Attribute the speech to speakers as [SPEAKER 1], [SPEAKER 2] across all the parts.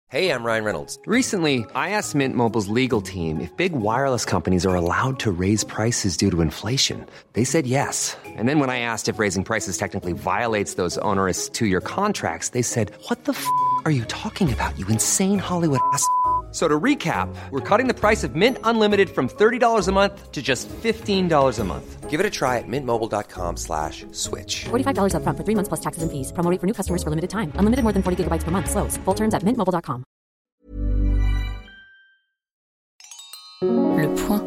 [SPEAKER 1] Hey, I'm Ryan Reynolds.
[SPEAKER 2] Recently, I asked Mint Mobile's legal team if big wireless companies are allowed to raise prices due to inflation. They said yes. And then when I asked if raising prices technically violates those onerous two-year contracts, they said, "What the f*** are you talking about, you insane Hollywood ass?" So to recap, we're cutting the price of Mint Unlimited from $30 a month to just $15 a month.
[SPEAKER 1] Give it a try at mintmobile.com/switch.
[SPEAKER 3] $45 up front for 3 months plus taxes and fees. Promo rate for new customers for limited time. Unlimited more than 40 gigabytes per month. Slows full terms at mintmobile.com.
[SPEAKER 4] Le point.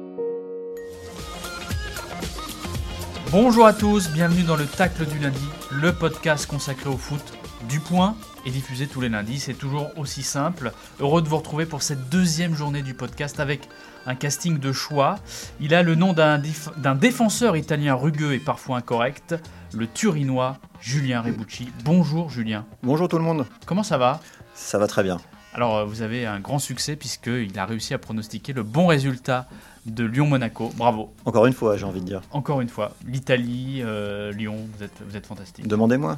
[SPEAKER 5] Bonjour à tous, bienvenue dans le Tacle du lundi, le podcast consacré au foot du Point et diffusé tous les lundis. C'est toujours aussi simple. Heureux de vous retrouver pour cette deuxième journée du podcast avec un casting de choix. Il a le nom d'un défenseur italien rugueux et parfois incorrect, le Turinois Julien Rebucci. Bonjour Julien.
[SPEAKER 6] Bonjour tout le monde.
[SPEAKER 5] Comment ça va ?
[SPEAKER 6] Ça va très bien.
[SPEAKER 5] Alors vous avez un grand succès puisqu'il a réussi à pronostiquer le bon résultat de Lyon-Monaco. Bravo.
[SPEAKER 6] Encore une fois, j'ai envie de dire.
[SPEAKER 5] Encore une fois. L'Italie, Lyon, vous êtes fantastique.
[SPEAKER 6] Demandez-moi.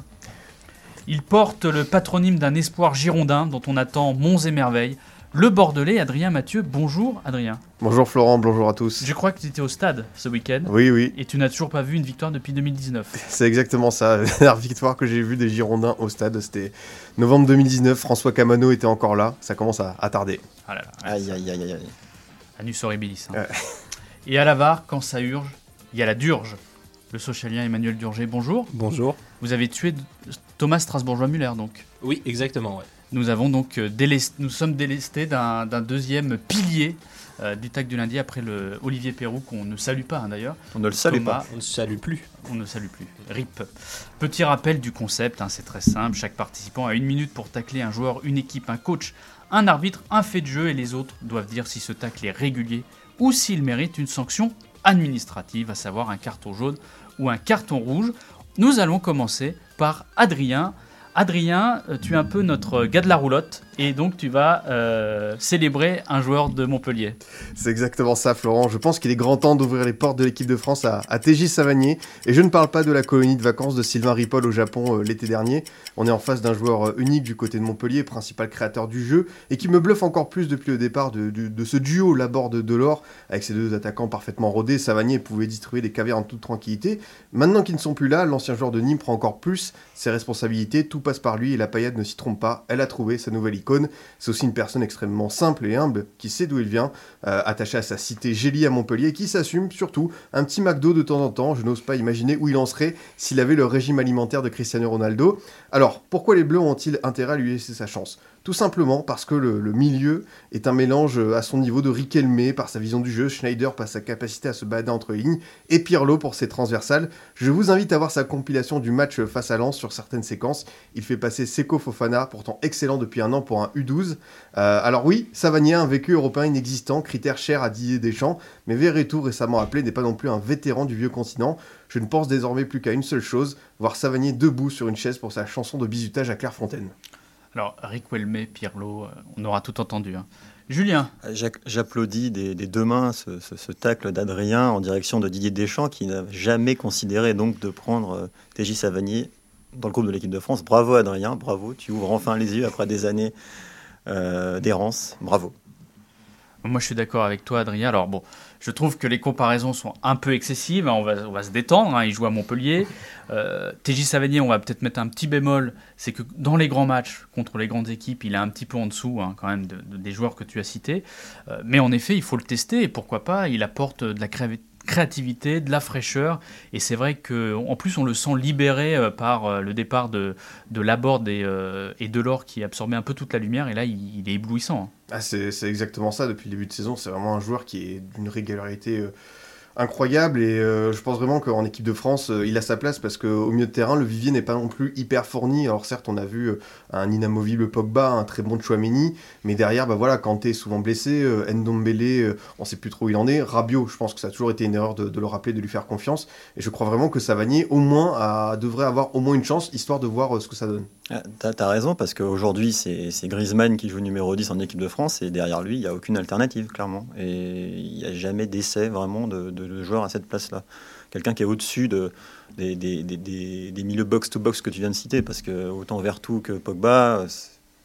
[SPEAKER 5] Il porte le patronyme d'un espoir girondin dont on attend monts et merveilles. Le Bordelais, Adrien Mathieu. Bonjour Adrien.
[SPEAKER 7] Bonjour Florent, bonjour à tous.
[SPEAKER 5] Je crois que tu étais au stade ce week-end.
[SPEAKER 7] Oui.
[SPEAKER 5] Et tu n'as toujours pas vu une victoire depuis 2019.
[SPEAKER 7] C'est exactement ça. La dernière victoire que j'ai vue des Girondins au stade, c'était novembre 2019. François Camano était encore là. Ça commence à tarder.
[SPEAKER 5] Ah là là.
[SPEAKER 6] Aïe.
[SPEAKER 5] Anus horribilis.
[SPEAKER 7] Ouais.
[SPEAKER 5] Et à la VAR, quand ça urge, il y a la Durge. Le socialien Emmanuel Durger, bonjour.
[SPEAKER 8] Bonjour.
[SPEAKER 5] Vous avez tué Thomas Strasbourgeois-Muller, donc.
[SPEAKER 8] Oui, exactement. Ouais.
[SPEAKER 5] Nous avons donc nous sommes délestés d'un deuxième pilier du Tacle du lundi après le Olivier Perroux, qu'on ne salue pas d'ailleurs.
[SPEAKER 6] On ne le salue pas.
[SPEAKER 8] On ne salue plus.
[SPEAKER 5] On ne salue plus. RIP. Petit rappel du concept, c'est très simple. Chaque participant a 1 minute pour tacler un joueur, une équipe, un coach, un arbitre, un fait de jeu, et les autres doivent dire si ce tacle est régulier ou s'il mérite une sanction administrative, à savoir un carton jaune ou un carton rouge. Nous allons commencer par Adrien. Adrien, tu es un peu notre gars de la roulotte et donc tu vas célébrer un joueur de Montpellier.
[SPEAKER 7] C'est exactement ça Florent. Je pense qu'il est grand temps d'ouvrir les portes de l'équipe de France à TJ Savanier. Et je ne parle pas de la colonie de vacances de Sylvain Ripoll au Japon l'été dernier. On est en face d'un joueur unique du côté de Montpellier, principal créateur du jeu, et qui me bluffe encore plus depuis le départ de ce duo Laborde-Delors, avec ses deux attaquants parfaitement rodés. Savanier pouvait distribuer des caviars en toute tranquillité. Maintenant qu'ils ne sont plus là, l'ancien joueur de Nîmes prend encore plus ses responsabilités. Tout passe par lui et la paillade ne s'y trompe pas. Elle a trouvé sa nouvelle icône. C'est aussi une personne extrêmement simple et humble qui sait d'où il vient, attaché à sa cité Gélie à Montpellier, qui s'assume surtout un petit McDo de temps en temps. Je n'ose pas imaginer où il en serait s'il avait le régime alimentaire de Cristiano Ronaldo. Alors, pourquoi les Bleus ont-ils intérêt à lui laisser sa chance ? Tout simplement parce que le milieu est un mélange à son niveau de Riquelme par sa vision du jeu, Schneider par sa capacité à se balader entre les lignes, et Pirlo pour ses transversales. Je vous invite à voir sa compilation du match face à Lens sur certaines séquences. Il fait passer Seko Fofana, pourtant excellent depuis un an pour un U12. Alors oui, Savanier a un vécu européen inexistant, critère cher à Didier Deschamps, mais Verretou, récemment appelé, n'est pas non plus un vétéran du vieux continent. Je ne pense désormais plus qu'à une seule chose, voir Savanier debout sur une chaise pour sa chanson de bizutage à Clairefontaine.
[SPEAKER 5] Alors, Riquelme, Pirlo, on aura tout entendu. Julien.
[SPEAKER 6] J'applaudis des deux mains ce tacle d'Adrien en direction de Didier Deschamps, qui n'a jamais considéré donc de prendre TJ Savanier dans le groupe de l'équipe de France. Bravo Adrien, bravo, tu ouvres enfin les yeux après des années d'errance, bravo.
[SPEAKER 5] Moi je suis d'accord avec toi Adrien. Alors bon, je trouve que les comparaisons sont un peu excessives, on va se détendre, il joue à Montpellier. TJ Savanier, on va peut-être mettre un petit bémol, c'est que dans les grands matchs contre les grandes équipes, il est un petit peu en dessous quand même des joueurs que tu as cités. Mais en effet, il faut le tester et pourquoi pas, il apporte de la créativité, de la fraîcheur, et c'est vrai qu'en plus on le sent libéré par le départ de Laborde et Delors qui absorbait un peu toute la lumière, et là il est éblouissant.
[SPEAKER 7] C'est exactement ça, depuis le début de saison, c'est vraiment un joueur qui est d'une régularité incroyable, et je pense vraiment qu'en équipe de France il a sa place, parce qu'au milieu de terrain le vivier n'est pas non plus hyper fourni. Alors certes on a vu un inamovible Pogba, un très bon Tchouaméni, mais derrière Kanté est souvent blessé, Ndombele on sait plus trop où il en est, Rabiot je pense que ça a toujours été une erreur de le rappeler, de lui faire confiance, et je crois vraiment que Savanier au moins devrait avoir au moins une chance, histoire de voir ce que ça donne.
[SPEAKER 6] T'as raison, parce qu'aujourd'hui c'est Griezmann qui joue numéro 10 en équipe de France, et derrière lui il n'y a aucune alternative clairement, et il n'y a jamais d'essai vraiment de joueur à cette place-là. Quelqu'un qui est au-dessus des milieux box-to-box que tu viens de citer, parce que autant Verretou que Pogba,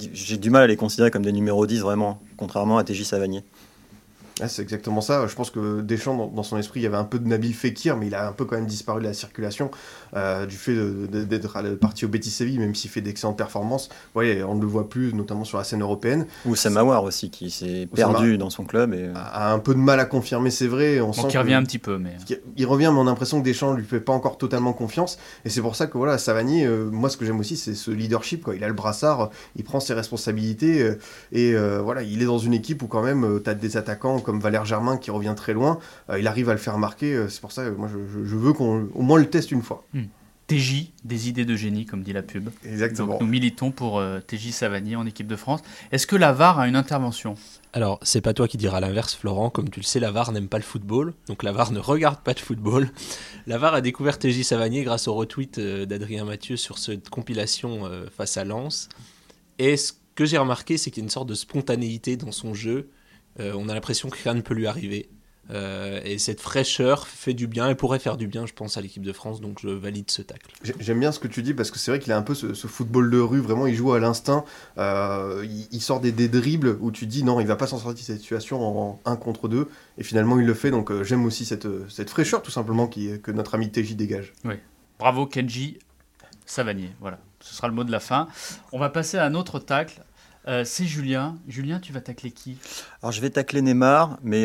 [SPEAKER 6] j'ai du mal à les considérer comme des numéros 10 vraiment, contrairement à TJ Savanier.
[SPEAKER 7] Ah, c'est exactement ça. Je pense que Deschamps, dans son esprit, il y avait un peu de Nabil Fekir, mais il a un peu quand même disparu de la circulation du fait d'être parti au Betis Séville, même s'il fait d'excellentes performances. Ouais, on ne le voit plus, notamment sur la scène européenne.
[SPEAKER 6] Ou Samawar aussi, qui s'est perdu dans son club. Et...
[SPEAKER 7] a un peu de mal à confirmer, c'est vrai. On sent
[SPEAKER 5] qu'il revient un petit peu. Mais...
[SPEAKER 7] Il revient, mais on a l'impression que Deschamps ne lui fait pas encore totalement confiance. Et c'est pour ça que voilà, Savanier, moi ce que j'aime aussi, c'est ce leadership, quoi. Il a le brassard, il prend ses responsabilités, voilà, il est dans une équipe où quand même, tu as des attaquants comme Valère Germain qui revient très loin, il arrive à le faire marquer, c'est pour ça que moi je veux qu'on au moins le teste une fois.
[SPEAKER 5] TJ, des idées de génie, comme dit la pub.
[SPEAKER 7] Exactement.
[SPEAKER 5] Donc nous militons pour TJ Savanier en équipe de France. Est-ce que la VAR a une intervention ?
[SPEAKER 4] Alors, c'est pas toi qui diras l'inverse, Florent. Comme tu le sais, la VAR n'aime pas le football. Donc la VAR ne regarde pas de football. La VAR a découvert TJ Savanier grâce au retweet d'Adrien Mathieu sur cette compilation face à Lens. Et ce que j'ai remarqué, c'est qu'il y a une sorte de spontanéité dans son jeu. On a l'impression que rien ne peut lui arriver. Et cette fraîcheur fait du bien et pourrait faire du bien, je pense, à l'équipe de France. Donc je valide ce tacle.
[SPEAKER 7] J'aime bien ce que tu dis parce que c'est vrai qu'il a un peu ce football de rue. Vraiment, il joue à l'instinct. Il sort des dribbles où tu dis non, il va pas s'en sortir de cette situation en 1 contre 2. Et finalement, il le fait. Donc j'aime aussi cette fraîcheur, tout simplement, que notre ami TJ dégage.
[SPEAKER 5] Oui. Bravo, Kenji Savanier. Voilà, ce sera le mot de la fin. On va passer à un autre tacle. C'est Julien. Julien, tu vas tacler qui ?
[SPEAKER 6] Alors je vais tacler Neymar, mais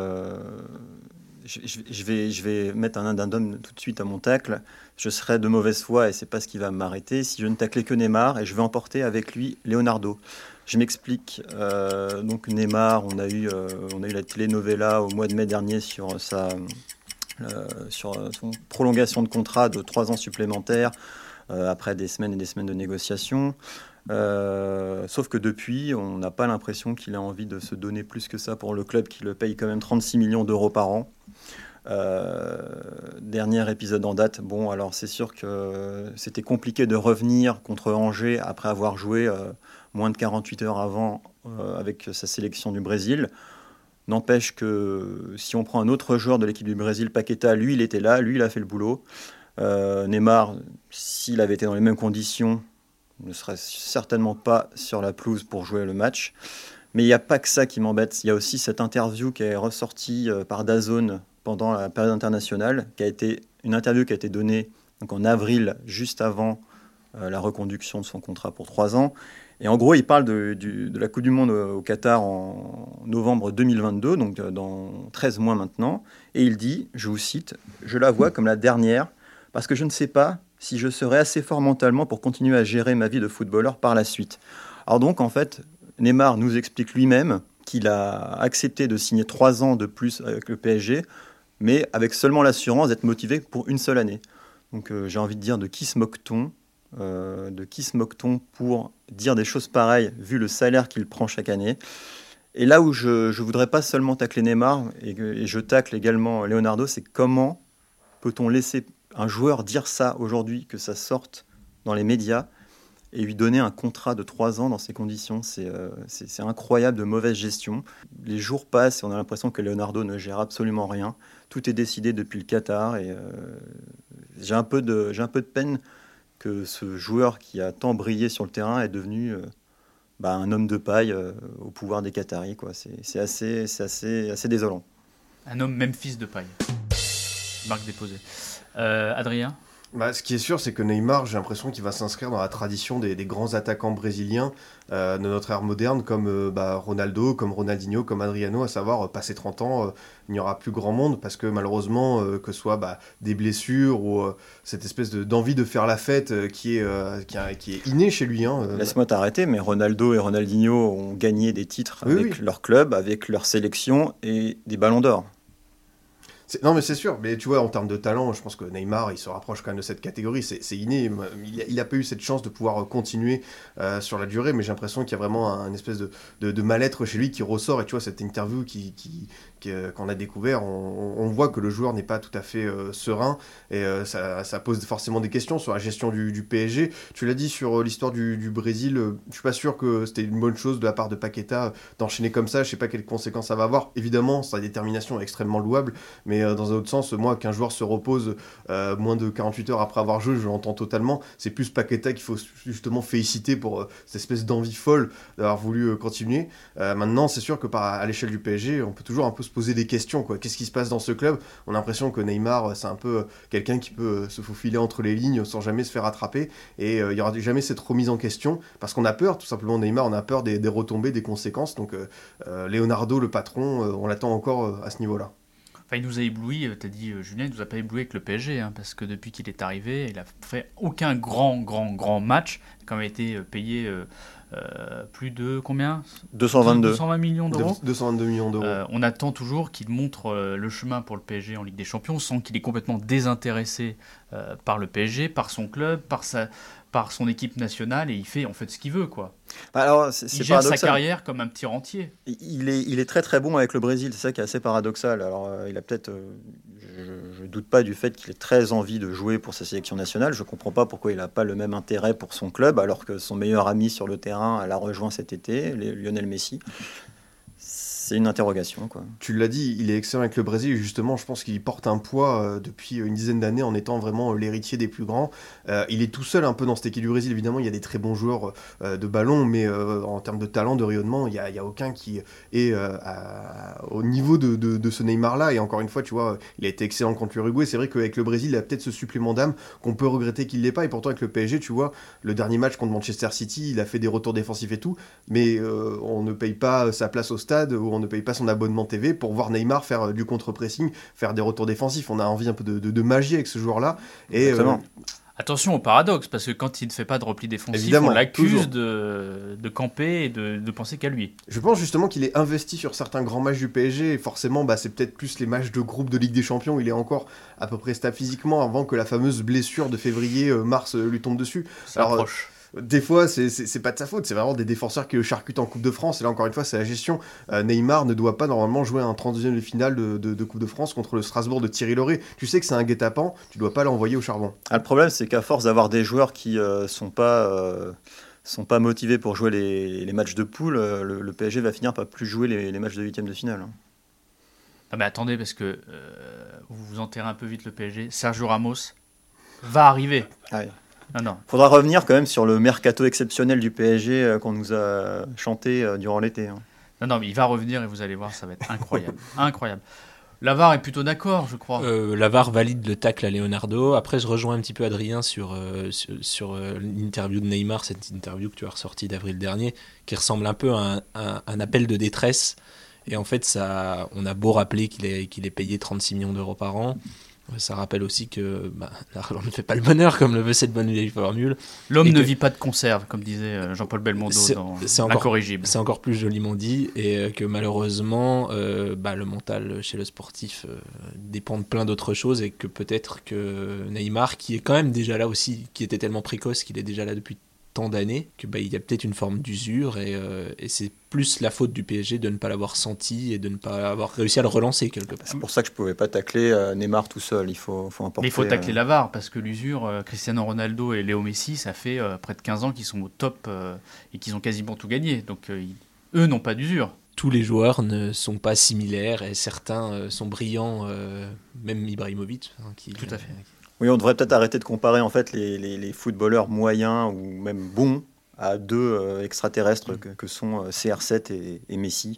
[SPEAKER 6] je vais mettre un addendum tout de suite à mon tacle. Je serais de mauvaise foi et c'est pas ce qui va m'arrêter si je ne taclais que Neymar, et je vais emporter avec lui Leonardo. Je m'explique. Donc Neymar, on a eu la telenovela au mois de mai dernier sur son prolongation de contrat de 3 ans supplémentaires après des semaines et des semaines de négociations. Sauf que depuis, on n'a pas l'impression qu'il a envie de se donner plus que ça pour le club qui le paye quand même 36 millions d'euros par an. Dernier épisode en date. Bon, alors c'est sûr que c'était compliqué de revenir contre Angers après avoir joué moins de 48 heures avant avec sa sélection du Brésil. N'empêche que si on prend un autre joueur de l'équipe du Brésil, Paqueta, lui il était là, lui il a fait le boulot. Neymar, s'il avait été dans les mêmes conditions, ne serait certainement pas sur la pelouse pour jouer le match. Mais il n'y a pas que ça qui m'embête. Il y a aussi cette interview qui est ressortie par DAZN pendant la période internationale, qui a été une interview qui a été donnée donc en avril, juste avant la reconduction de son contrat pour 3 ans. Et en gros, il parle de la Coupe du Monde au Qatar en novembre 2022, donc dans 13 mois maintenant. Et il dit, je vous cite, « Je la vois comme la dernière, parce que je ne sais pas si je serai assez fort mentalement pour continuer à gérer ma vie de footballeur par la suite. » Alors donc, en fait, Neymar nous explique lui-même qu'il a accepté de signer 3 ans de plus avec le PSG, mais avec seulement l'assurance d'être motivé pour une seule année. Donc j'ai envie de dire, de qui se moque-t-on pour dire des choses pareilles, vu le salaire qu'il prend chaque année. Et là où je ne voudrais pas seulement tacler Neymar, et je tacle également Leonardo, c'est comment peut-on laisser un joueur dire ça aujourd'hui, que ça sorte dans les médias, et lui donner un contrat de 3 ans dans ces conditions. C'est incroyable de mauvaise gestion. Les jours passent et on a l'impression que Leonardo ne gère absolument rien. Tout est décidé depuis le Qatar, et j'ai un peu de peine que ce joueur qui a tant brillé sur le terrain est devenu un homme de paille au pouvoir des Qataris, quoi. C'est assez désolant.
[SPEAKER 5] Un homme Memphis de paille. Marque déposée. Adrien ?
[SPEAKER 7] Ce qui est sûr, c'est que Neymar, j'ai l'impression qu'il va s'inscrire dans la tradition des grands attaquants brésiliens de notre ère moderne, comme Ronaldo, comme Ronaldinho, comme Adriano, à savoir, passé 30 ans, il n'y aura plus grand monde, parce que malheureusement, que ce soit des blessures ou cette espèce d'envie de faire la fête qui est innée chez lui.
[SPEAKER 6] Laisse-moi t'arrêter, mais Ronaldo et Ronaldinho ont gagné des titres avec leur club, avec leur sélection et des ballons d'or.
[SPEAKER 7] Non, mais c'est sûr, mais tu vois, en termes de talent, je pense que Neymar, il se rapproche quand même de cette catégorie, c'est inné. Il n'a pas eu cette chance de pouvoir continuer sur la durée, mais j'ai l'impression qu'il y a vraiment un espèce de mal-être chez lui qui ressort, et tu vois, cette interview qu'on a découvert, on voit que le joueur n'est pas tout à fait serein, et ça pose forcément des questions sur la gestion du PSG. Tu l'as dit sur l'histoire du Brésil, je suis pas sûr que c'était une bonne chose de la part de Paqueta d'enchaîner comme ça, je sais pas quelles conséquences ça va avoir. Évidemment, sa détermination est extrêmement louable, mais mais dans un autre sens, moi, qu'un joueur se repose moins de 48 heures après avoir joué, je l'entends totalement. C'est plus Paqueta qu'il faut justement féliciter pour cette espèce d'envie folle d'avoir voulu continuer. Maintenant, c'est sûr que à l'échelle du PSG, on peut toujours un peu se poser des questions, quoi. Qu'est-ce qui se passe dans ce club ? On a l'impression que Neymar, c'est un peu quelqu'un qui peut se faufiler entre les lignes sans jamais se faire attraper, et il n'y aura jamais cette remise en question, parce qu'on a peur, tout simplement, Neymar, on a peur des retombées, des conséquences. Donc Leonardo, le patron, on l'attend encore à ce niveau-là.
[SPEAKER 5] Enfin, il nous a ébloui, t'as dit Julien, il nous a pas ébloui avec le PSG, parce que depuis qu'il est arrivé, il a fait aucun grand match, quand il a été payé plus de combien ? 220 millions d'euros.
[SPEAKER 7] 222 millions d'euros.
[SPEAKER 5] On attend toujours qu'il montre le chemin pour le PSG en Ligue des Champions, sans qu'il est complètement désintéressé par le PSG, par son club, par son équipe nationale, et il fait en fait ce qu'il veut, quoi.
[SPEAKER 6] Alors,
[SPEAKER 5] il gère sa carrière comme un petit rentier.
[SPEAKER 6] Il est très très bon avec le Brésil, c'est ça qui est assez paradoxal. Alors il a peut-être, je doute pas du fait qu'il ait très envie de jouer pour sa sélection nationale. Je comprends pas pourquoi il n'a pas le même intérêt pour son club, alors que son meilleur ami sur le terrain l'a rejoint cet été, Lionel Messi. C'est une interrogation, quoi.
[SPEAKER 7] Tu l'as dit, il est excellent avec le Brésil, et justement, je pense qu'il porte un poids depuis une dizaine d'années en étant vraiment l'héritier des plus grands. Il est tout seul un peu dans cette équipe du Brésil, évidemment, il y a des très bons joueurs de ballon, mais en termes de talent, de rayonnement, il y a aucun qui est au niveau de ce Neymar-là, et encore une fois, tu vois, il a été excellent contre l'Uruguay. C'est vrai qu'avec le Brésil, il a peut-être ce supplément d'âme qu'on peut regretter qu'il l'ait pas, et pourtant avec le PSG, tu vois, le dernier match contre Manchester City, il a fait des retours défensifs et tout, mais on ne paye pas sa place au stade, ou on ne paye pas son abonnement TV pour voir Neymar faire du contre-pressing, faire des retours défensifs. On a envie un peu de magie avec ce joueur-là. Et
[SPEAKER 5] attention au paradoxe, parce que quand il ne fait pas de repli défensif,
[SPEAKER 7] évidemment,
[SPEAKER 5] on l'accuse de camper et de penser qu'à lui.
[SPEAKER 7] Je pense justement qu'il est investi sur certains grands matchs du PSG, et forcément c'est peut-être plus les matchs de groupe de Ligue des Champions où il est encore à peu près stable physiquement avant que la fameuse blessure de février-mars lui tombe dessus.
[SPEAKER 5] Ça approche.
[SPEAKER 7] Des fois, c'est pas de sa faute, c'est vraiment des défenseurs qui le charcutent en Coupe de France. Et là, encore une fois, c'est la gestion. Neymar ne doit pas normalement jouer un 32e de finale de Coupe de France contre le Strasbourg de Thierry Lauré. Tu sais que c'est un guet-apens, tu dois pas l'envoyer au charbon.
[SPEAKER 6] Le problème, c'est qu'à force d'avoir des joueurs qui sont pas motivés pour jouer les matchs de poule, le PSG va finir par plus jouer les matchs de 8e de finale.
[SPEAKER 5] Ah mais attendez, parce que vous enterrez un peu vite le PSG. Sergio Ramos va arriver.
[SPEAKER 6] Ah oui.
[SPEAKER 5] Non.
[SPEAKER 6] Faudra revenir quand même sur le mercato exceptionnel du PSG qu'on nous a chanté durant l'été.
[SPEAKER 5] Non, mais il va revenir et vous allez voir, ça va être incroyable. Incroyable. L'Avare est plutôt d'accord, je crois.
[SPEAKER 4] L'Avare valide le tacle à Leonardo. Après, je rejoins un petit peu Adrien sur l'interview de Neymar, cette interview que tu as ressortie d'avril dernier, qui ressemble un peu à un appel de détresse. Et en fait, on a beau rappeler qu'il est payé 36 millions d'euros par an. Ça rappelle aussi que l'argent ne fait pas le bonheur, comme le veut cette bonne vieille formule.
[SPEAKER 5] L'homme ne vit pas de conserve, comme disait Jean-Paul Belmondo dans Incorrigible.
[SPEAKER 4] C'est encore plus joliment dit, et que malheureusement, le mental chez le sportif dépend de plein d'autres choses, et que peut-être que Neymar, qui est quand même déjà là aussi, qui était tellement précoce qu'il est déjà là depuis tant d'années, que il y a peut-être une forme d'usure, et c'est plus la faute du PSG de ne pas l'avoir senti et de ne pas avoir réussi à le relancer quelque part.
[SPEAKER 6] C'est pour ça que je ne pouvais pas tacler Neymar tout seul. Il faut importer.
[SPEAKER 5] Mais il faut tacler l'Avare, parce que l'usure, Cristiano Ronaldo et Léo Messi, ça fait près de 15 ans qu'ils sont au top et qu'ils ont quasiment tout gagné. Donc eux n'ont pas d'usure.
[SPEAKER 4] Tous les joueurs ne sont pas similaires, et certains sont brillants, même Ibrahimovic.
[SPEAKER 5] Tout à fait.
[SPEAKER 6] Oui, on devrait peut-être arrêter de comparer en fait les footballeurs moyens ou même bons à deux extraterrestres que sont CR7 et Messi.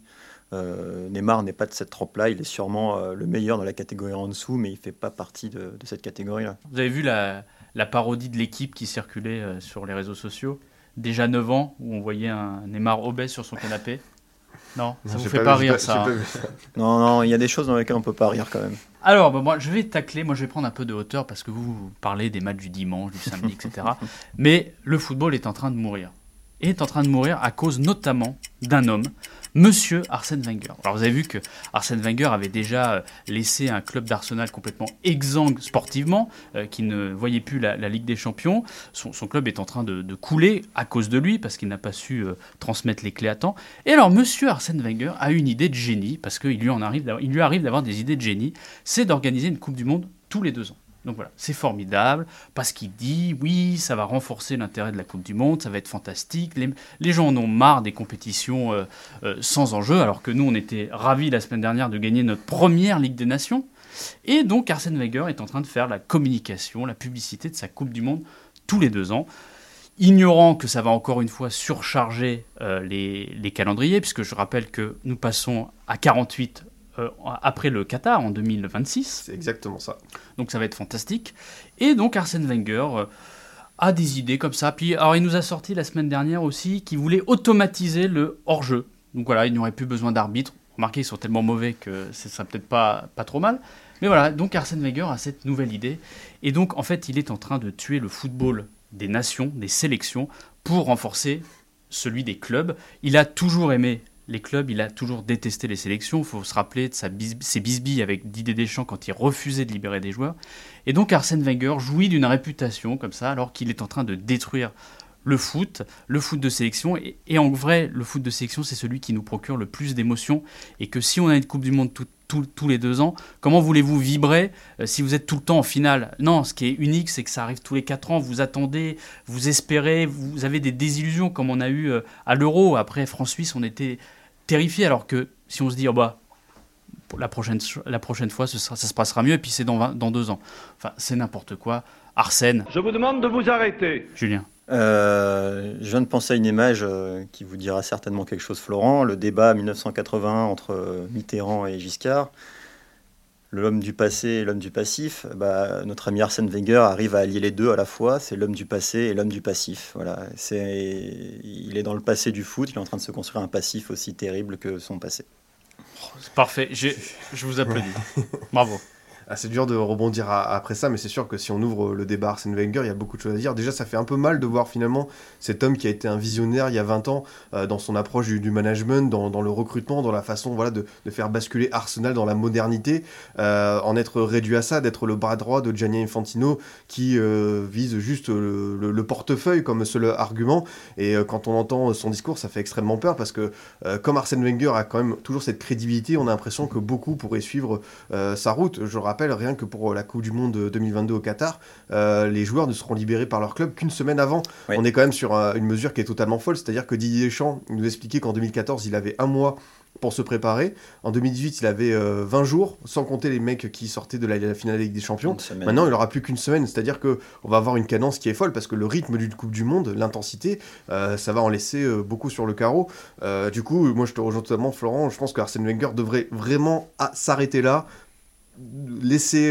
[SPEAKER 6] Neymar n'est pas de cette trempe-là, il est sûrement le meilleur dans la catégorie en dessous, mais il ne fait pas partie de cette catégorie-là.
[SPEAKER 5] Vous avez vu la parodie de l'équipe qui circulait sur les réseaux sociaux, déjà 9 ans, où on voyait un Neymar obèse sur son canapé? Non, ça vous fait pas rire, ça.
[SPEAKER 6] Non, il y a des choses dans lesquelles on peut pas rire quand même.
[SPEAKER 5] Alors, moi, je vais tacler, je vais prendre un peu de hauteur, parce que vous parlez des matchs du dimanche, du samedi, etc. Mais le football est en train de mourir. Et est en train de mourir à cause notamment d'un homme, Monsieur Arsène Wenger. Alors vous avez vu que Arsène Wenger avait déjà laissé un club d'Arsenal complètement exsangue sportivement, qui ne voyait plus la Ligue des Champions. Son club est en train de couler à cause de lui, parce qu'il n'a pas su transmettre les clés à temps. Et alors Monsieur Arsène Wenger a une idée de génie, parce qu'il lui arrive d'avoir des idées de génie, c'est d'organiser une Coupe du Monde tous les 2 ans. Donc voilà, c'est formidable, parce qu'il dit, oui, ça va renforcer l'intérêt de la Coupe du Monde, ça va être fantastique, les gens en ont marre des compétitions sans enjeu, alors que nous, on était ravis la semaine dernière de gagner notre première Ligue des Nations. Et donc Arsène Wenger est en train de faire la communication, la publicité de sa Coupe du Monde tous les 2 ans, ignorant que ça va encore une fois surcharger les calendriers, puisque je rappelle que nous passons à 48 après le Qatar en 2026.
[SPEAKER 7] C'est exactement ça.
[SPEAKER 5] Donc ça va être fantastique. Et donc Arsène Wenger a des idées comme ça. Puis alors il nous a sorti la semaine dernière aussi qu'il voulait automatiser le hors-jeu. Donc voilà, il n'y aurait plus besoin d'arbitre. Remarquez, ils sont tellement mauvais que ce serait peut-être pas trop mal. Mais voilà, donc Arsène Wenger a cette nouvelle idée. Et donc en fait, il est en train de tuer le football des nations, des sélections, pour renforcer celui des clubs. Il a toujours aimé les clubs, il a toujours détesté les sélections. Il faut se rappeler de ses bisbilles avec Didier Deschamps quand il refusait de libérer des joueurs. Et donc Arsène Wenger jouit d'une réputation comme ça, alors qu'il est en train de détruire le foot de sélection. Et en vrai, le foot de sélection, c'est celui qui nous procure le plus d'émotions. Et que si on a une Coupe du Monde tous les 2 ans, comment voulez-vous vibrer si vous êtes tout le temps en finale ? Non, ce qui est unique, c'est que ça arrive tous les 4 ans. Vous attendez, vous espérez, vous avez des désillusions comme on a eu à l'Euro. Après, France-Suisse, on était terrifiés. Alors que si on se dit, pour la prochaine fois, ça se passera mieux, et puis c'est dans 2 ans. Enfin, c'est n'importe quoi. Arsène.
[SPEAKER 8] Je vous demande de vous arrêter.
[SPEAKER 5] Julien.
[SPEAKER 6] Je viens de penser à une image qui vous dira certainement quelque chose, Florent. Le débat 1981 entre Mitterrand et Giscard, l'homme du passé et l'homme du passif. Notre ami Arsène Wenger arrive à allier les deux à la fois. C'est l'homme du passé et l'homme du passif. Voilà. Il est dans le passé du foot. Il est en train de se construire un passif aussi terrible que son passé.
[SPEAKER 5] C'est parfait. Je vous applaudis. Bravo.
[SPEAKER 7] C'est dur de rebondir après ça, mais c'est sûr que si on ouvre le débat Arsène Wenger, il y a beaucoup de choses à dire. Déjà, ça fait un peu mal de voir finalement cet homme qui a été un visionnaire il y a 20 ans dans son approche du management, dans le recrutement, dans la façon de faire basculer Arsenal dans la modernité, en être réduit à ça, d'être le bras droit de Gianni Infantino qui vise juste le portefeuille comme seul argument. Et quand on entend son discours, ça fait extrêmement peur parce que comme Arsène Wenger a quand même toujours cette crédibilité, on a l'impression que beaucoup pourraient suivre sa route. Je rappelle, rien que pour la Coupe du Monde 2022 au Qatar, les joueurs ne seront libérés par leur club qu'une semaine avant. Oui. On est quand même sur une mesure qui est totalement folle, c'est-à-dire que Didier Deschamps nous expliquait qu'en 2014, il avait 1 mois pour se préparer. En 2018, il avait 20 jours, sans compter les mecs qui sortaient de la finale de la Ligue des Champions. Maintenant, il n'aura plus qu'une semaine, c'est-à-dire qu'on va avoir une cadence qui est folle, parce que le rythme d'une Coupe du Monde, l'intensité, ça va en laisser beaucoup sur le carreau. Du coup, moi je te rejoins totalement, Florent, je pense qu'Arsène Wenger devrait vraiment s'arrêter là, laisser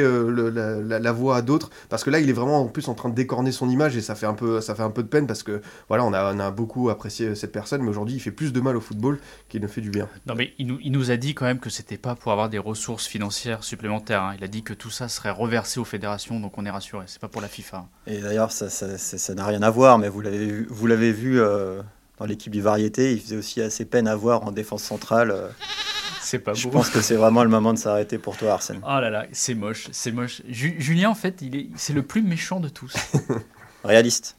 [SPEAKER 7] la voix à d'autres, parce que là il est vraiment en plus en train de décorner son image, et ça fait un peu de peine, parce que voilà, on a beaucoup apprécié cette personne, mais aujourd'hui il fait plus de mal au football qu'il ne fait du bien.
[SPEAKER 5] Non, mais il nous a dit quand même que c'était pas pour avoir des ressources financières supplémentaires, hein. Il a dit que tout ça serait reversé aux fédérations, donc on est rassuré, c'est pas pour la FIFA, hein.
[SPEAKER 6] Et d'ailleurs ça n'a rien à voir, mais vous l'avez vu dans l'équipe du Variété, il faisait aussi assez peine à voir en défense centrale.
[SPEAKER 5] C'est pas beau.
[SPEAKER 6] Je pense que c'est vraiment le moment de s'arrêter pour toi, Arsène.
[SPEAKER 5] Oh là là, c'est moche. Julien, en fait, c'est le plus méchant de tous.
[SPEAKER 6] Réaliste.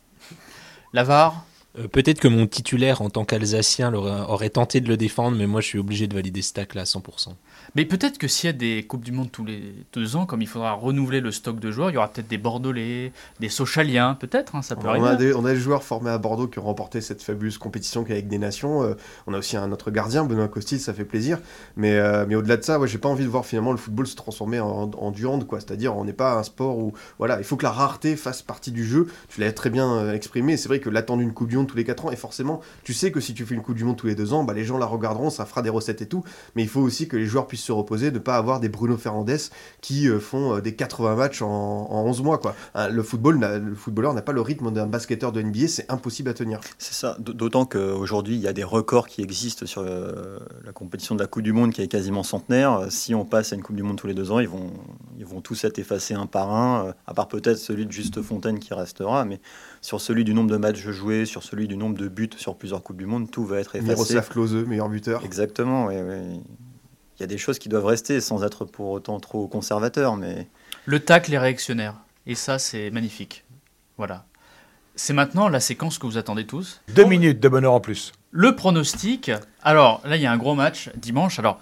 [SPEAKER 5] La VAR.
[SPEAKER 4] Peut-être que mon titulaire en tant qu'Alsacien aurait tenté de le défendre, mais moi je suis obligé de valider ce tacle à 100%.
[SPEAKER 5] Mais peut-être que s'il y a des Coupes du Monde tous les 2 ans, comme il faudra renouveler le stock de joueurs, il y aura peut-être des Bordelais, des Sochaliens, peut-être, hein, ça peut arriver.
[SPEAKER 7] On a des joueurs formés à Bordeaux qui ont remporté cette fabuleuse compétition qu'avec des nations. On a aussi notre gardien, Benoît Costil, ça fait plaisir. Mais au-delà de ça, j'ai pas envie de voir finalement le football se transformer en du hand, quoi. C'est-à-dire, on n'est pas un sport où, voilà, il faut que la rareté fasse partie du jeu. Tu l'as très bien exprimé. C'est vrai que l'attendre une Coupe du Monde tous les 4 ans, et forcément, tu sais que si tu fais une Coupe du Monde tous les 2 ans, les gens la regarderont, ça fera des recettes et tout. Mais il faut aussi que les joueurs puissent se reposer, de pas avoir des Bruno Fernandes qui font des 80 matchs en 11 mois, quoi. Le footballeur n'a pas le rythme d'un basketteur de NBA, c'est impossible à tenir.
[SPEAKER 6] C'est ça, d'autant qu'aujourd'hui il y a des records qui existent sur la compétition de la Coupe du Monde qui est quasiment centenaire. Si on passe à une Coupe du Monde tous les 2 ans, ils vont tous être effacés un par un, à part peut-être celui de Juste Fontaine qui restera, mais sur celui du nombre de matchs joués, sur celui du nombre de buts sur plusieurs Coupes du Monde, tout va être effacé.
[SPEAKER 7] Miroslav Klose, meilleur buteur.
[SPEAKER 6] Exactement, oui. Il y a des choses qui doivent rester sans être pour autant trop conservateur, mais...
[SPEAKER 5] Le tacle est réactionnaire, et ça c'est magnifique. Voilà. C'est maintenant la séquence que vous attendez tous.
[SPEAKER 8] 2 minutes de bonheur en plus.
[SPEAKER 5] Le pronostic. Alors là, il y a un gros match dimanche. Alors,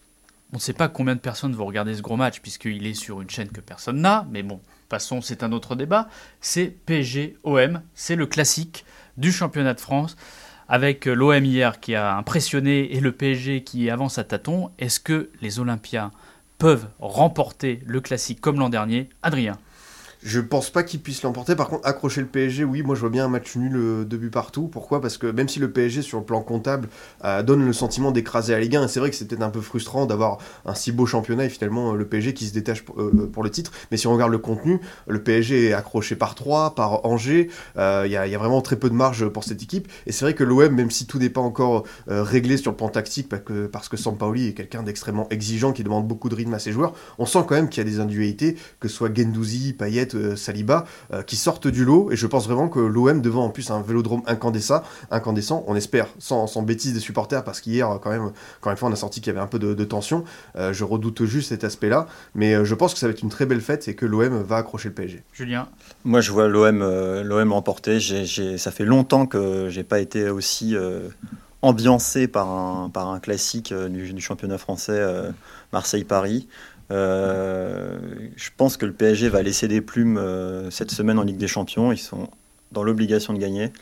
[SPEAKER 5] on ne sait pas combien de personnes vont regarder ce gros match, puisqu'il est sur une chaîne que personne n'a, mais bon, passons, c'est un autre débat. C'est PSG-OM, c'est le classique du championnat de France, avec l'OM hier qui a impressionné et le PSG qui avance à tâtons. Est-ce que les Olympiens peuvent remporter le classique comme l'an dernier. Adrien?
[SPEAKER 7] Je pense pas qu'ils puissent l'emporter. Par contre, accrocher le PSG, oui, moi je vois bien un match nul, 2 buts partout. Pourquoi ? Parce que même si le PSG, sur le plan comptable, donne le sentiment d'écraser la Ligue 1, et c'est vrai que c'est peut-être un peu frustrant d'avoir un si beau championnat et finalement le PSG qui se détache pour le titre. Mais si on regarde le contenu, le PSG est accroché par 3, par Angers. Il y a vraiment très peu de marge pour cette équipe. Et c'est vrai que l'OM, même si tout n'est pas encore réglé sur le plan tactique, parce que Sampaoli est quelqu'un d'extrêmement exigeant qui demande beaucoup de rythme à ses joueurs, on sent quand même qu'il y a des individualités, que ce soit Guendouzi, Payet, Saliba, qui sortent du lot, et je pense vraiment que l'OM, devant en plus un vélodrome incandescent, on espère, sans bêtises des supporters, parce qu'hier quand même, encore une fois on a senti qu'il y avait un peu de tension, je redoute juste cet aspect-là, mais je pense que ça va être une très belle fête et que l'OM va accrocher le PSG.
[SPEAKER 5] Julien?
[SPEAKER 6] Moi je vois l'OM remporter. Ça fait longtemps que j'ai pas été aussi ambiancé par un classique du championnat français, Marseille-Paris. Je pense que le PSG va laisser des plumes cette semaine en Ligue des Champions. Ils sont dans l'obligation de gagner.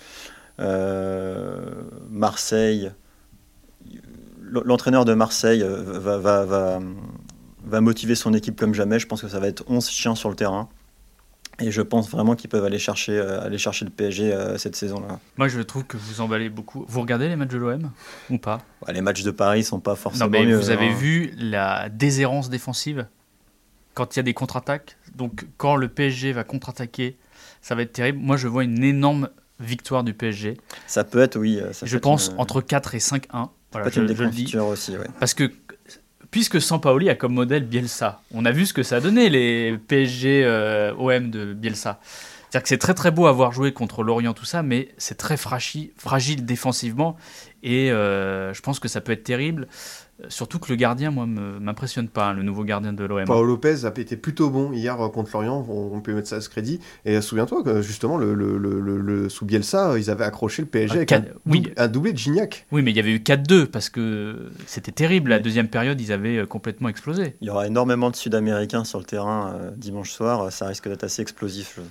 [SPEAKER 6] Marseille, l'entraîneur de Marseille va motiver son équipe comme jamais. Je pense que ça va être 11 chiens sur le terrain. Et je pense vraiment qu'ils peuvent aller chercher le PSG cette saison-là.
[SPEAKER 5] Moi, je trouve que vous emballez beaucoup. Vous regardez les matchs de l'OM ou pas?
[SPEAKER 6] Les matchs de Paris sont pas forcément
[SPEAKER 5] Non, mais
[SPEAKER 6] mieux.
[SPEAKER 5] vous avez vu la déshérence défensive quand il y a des contre-attaques. Donc, quand le PSG va contre-attaquer, ça va être terrible. Moi, je vois une énorme victoire du PSG.
[SPEAKER 6] Ça peut être, oui.
[SPEAKER 5] Je pense entre 4 et 5-1. Voilà,
[SPEAKER 6] je le dis. Aussi, ouais.
[SPEAKER 5] Parce que puisque Sampaoli a comme modèle Bielsa, on a vu ce que ça a donné, les PSG OM de Bielsa. C'est-à-dire que c'est très très beau à voir jouer contre Lorient, tout ça, mais c'est très fragile défensivement, et je pense que ça peut être terrible. Surtout que le gardien, moi, m'impressionne pas, le nouveau gardien de l'OM.
[SPEAKER 7] Paolo Lopez a été plutôt bon hier contre Lorient, on peut mettre ça à ce crédit. Et souviens-toi que justement, sous Bielsa, ils avaient accroché le PSG avec un doublé de Gignac.
[SPEAKER 5] Oui, mais il y avait eu 4-2 parce que c'était terrible. La deuxième période, ils avaient complètement explosé.
[SPEAKER 6] Il y aura énormément de Sud-Américains sur le terrain dimanche soir. Ça risque d'être assez explosif.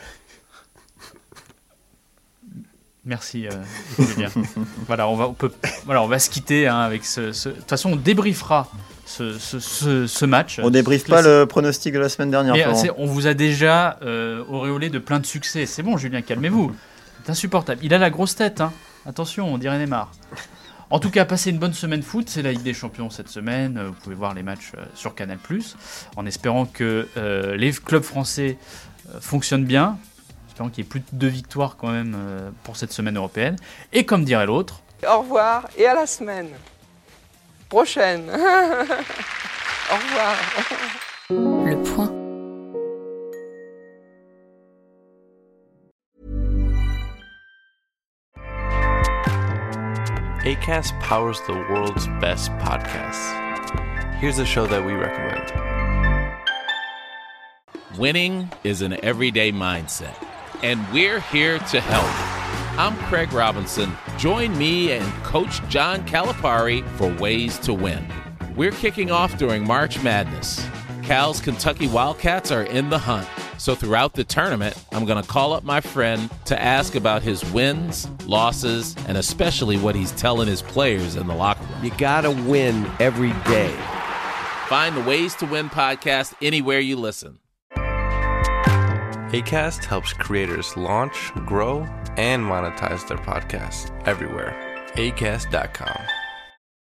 [SPEAKER 5] Merci, Julien. Voilà, on va se quitter avec de toute façon, on débriefera ce match.
[SPEAKER 6] On débriefe pas le pronostic de la semaine dernière.
[SPEAKER 5] Mais on vous a déjà auréolé de plein de succès. C'est bon, Julien, calmez-vous. C'est insupportable. Il a la grosse tête. Hein. Attention, on dirait Neymar. En tout cas, passez une bonne semaine foot. C'est la Ligue des Champions cette semaine. Vous pouvez voir les matchs sur Canal+, en espérant que les clubs français fonctionnent bien. Espérons qu'il y ait plus de 2 victoires quand même pour cette semaine européenne. Et comme dirait l'autre...
[SPEAKER 9] Au revoir et à la semaine prochaine. Au revoir.
[SPEAKER 3] Le point.
[SPEAKER 10] Acast powers the world's best podcasts. Here's a show that we recommend.
[SPEAKER 11] Winning is an everyday mindset, and we're here to help. I'm Craig Robinson. Join me and Coach John Calipari for Ways to Win. We're kicking off during March Madness. Cal's Kentucky Wildcats are in the hunt. So throughout the tournament, I'm going to call up my friend to ask about his wins, losses, and especially what he's telling his players in the locker room.
[SPEAKER 1] You gotta win every day.
[SPEAKER 11] Find the Ways to Win podcast anywhere you listen.
[SPEAKER 10] Acast helps creators launch, grow, and monetize their podcasts everywhere. Acast.com.